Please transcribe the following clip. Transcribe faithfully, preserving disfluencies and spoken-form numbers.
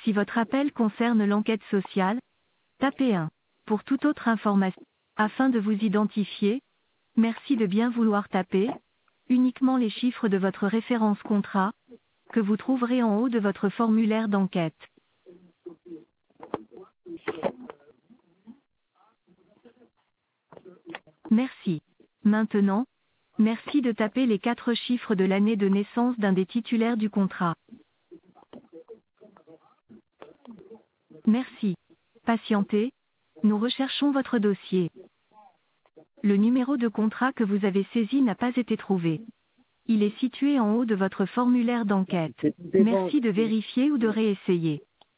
Si votre appel concerne l'enquête sociale, tapez un. Pour toute autre information, afin de vous identifier, merci de bien vouloir taper uniquement les chiffres de votre référence contrat, que vous trouverez en haut de votre formulaire d'enquête. Merci. Maintenant, merci de taper les quatre chiffres de l'année de naissance d'un des titulaires du contrat. Merci. Patientez, nous recherchons votre dossier. Le numéro de contrat que vous avez saisi n'a pas été trouvé. Il est situé en haut de votre formulaire d'enquête. C'est- c'est bon. Merci de vérifier ou de réessayer.